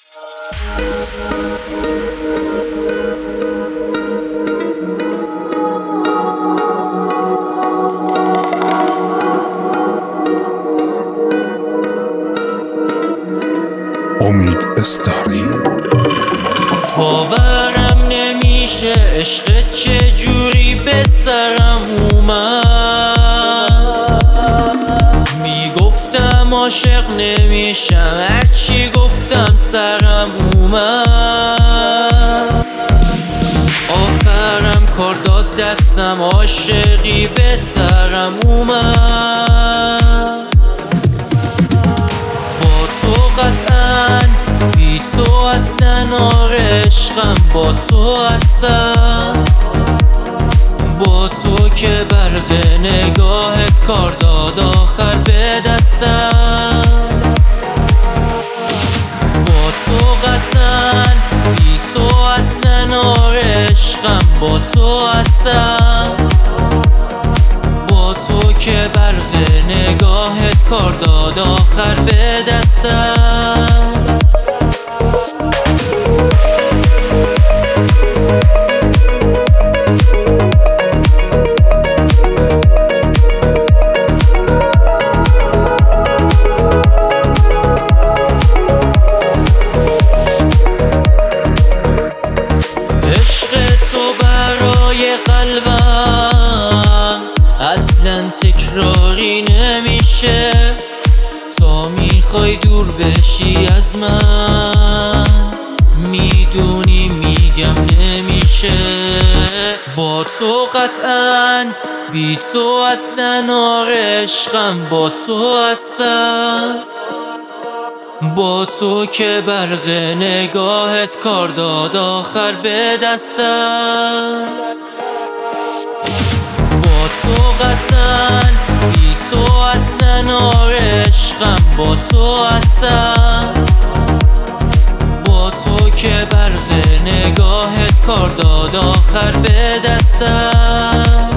امید استاری. باورم نمیشه عشق چجوری به سرم اومد. میگفتم عاشق نمیشم، هرچی گفتم سرم اومد. آخرم کار داد دستم، عاشقی به سرم اومد. با تو قطعاً بی تو اصلا آره عشقم با تو هستم. با تو که برق نگاهت کار داد آخر به دستم. با تو قطعاً بی تو اصلا آره عشقم با تو هستم. با تو که برق نگاهت کار داد آخر به دستم. قلبم اصلا تکراری نمیشه. تا میخوای دور بشی از من، میدونی میگم نمیشه. با تو قطعاً بی تو اصلا آره عشقم با تو هستم. با تو که برق نگاهت کار داد آخر به دستم. با تو قطعاً بی تو اصلا آره عشقم با تو هستم. با تو که برق نگاهت کار داد آخر به دستم.